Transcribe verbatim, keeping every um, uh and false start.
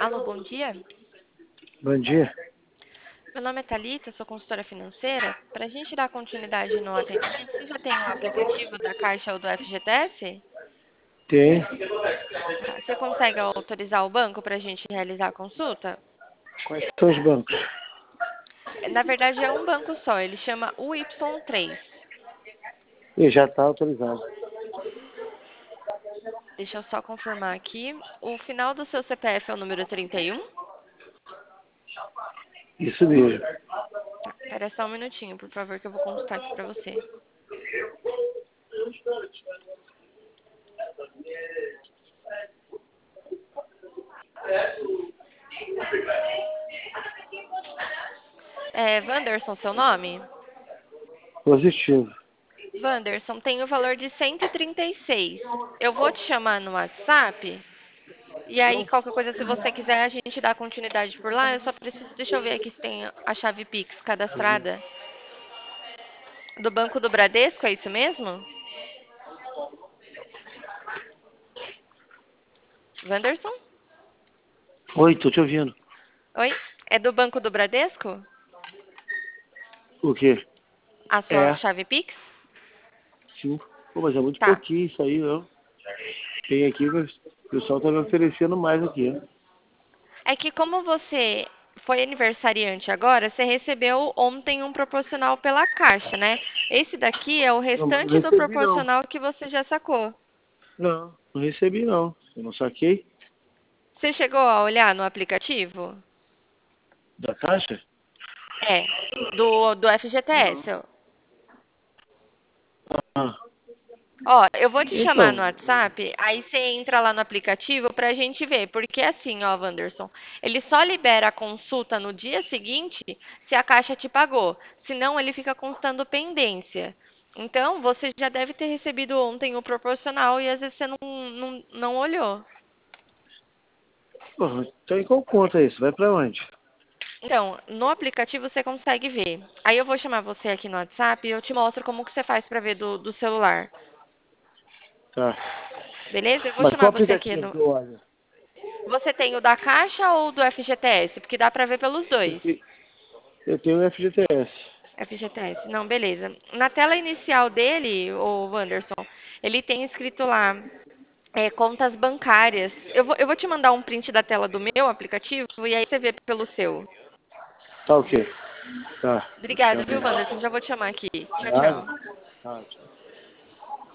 Alô, bom dia. Bom dia. Meu nome é Thalita, sou consultora financeira. Para a gente dar continuidade no atendimento, você já tem o aplicativo da Caixa ou do F G T S? Tem. Tá, você consegue autorizar o banco para a gente realizar a consulta? Quais são os bancos? Na verdade, é um banco só, ele chama U Y três. E já está autorizado. Deixa eu só confirmar aqui. O final do seu C P F é o número trinta e um? Isso mesmo. Tá, espera só um minutinho, por favor, que eu vou consultar aqui para você. É Wanderson, seu nome? Positivo. Wanderson, tem o valor de cento e trinta e seis. Eu vou te chamar no WhatsApp. E aí, qualquer coisa, se você quiser, a gente dá continuidade por lá. Eu só preciso, deixa eu ver aqui se tem a chave Pix cadastrada. Do Banco do Bradesco, é isso mesmo? Wanderson? Oi, tô te ouvindo. Oi? É do Banco do Bradesco? O quê? A sua É. chave Pix? Sim. Pô, mas é muito Tá. pouquinho isso aí, não. Tem aqui, mas o pessoal tá me oferecendo mais aqui. É que como você foi aniversariante agora, você recebeu ontem um proporcional pela Caixa, né? Esse daqui é o Não, mas não restante do recebi não. proporcional que você já sacou. Não, não recebi não. Eu não saquei Você chegou a olhar no aplicativo? da caixa? É, do, do F G T S. Ah, Ó, eu vou te chamar no então. WhatsApp, aí você entra lá no aplicativo pra gente ver. Porque assim, ó, Wanderson, ele só libera a consulta no dia seguinte se a Caixa te pagou. Senão ele fica constando pendência. Então, você já deve ter recebido ontem o proporcional e às vezes você não, não, não olhou. Porra, então em qual conta é isso? Vai pra onde? Então, no aplicativo você consegue ver. Aí eu vou chamar você aqui no WhatsApp e eu te mostro como que você faz pra ver do, do celular. Tá. Beleza? Eu vou Mas chamar qual você aqui aplicativo no. que eu olho? Você tem o da Caixa ou do F G T S? Porque dá pra ver pelos Eu dois. te- eu tenho o F G T S. F G T S. Não, beleza. Na tela inicial dele, o Wanderson, ele tem escrito lá é, contas bancárias. Eu vou, eu vou te mandar um print da tela do meu aplicativo e aí você vê pelo seu. Tá ok. Tá. Obrigada, Tchau. viu, Wanderson? Já vou te chamar aqui. Tchau, Nada. tchau. Tá, tchau.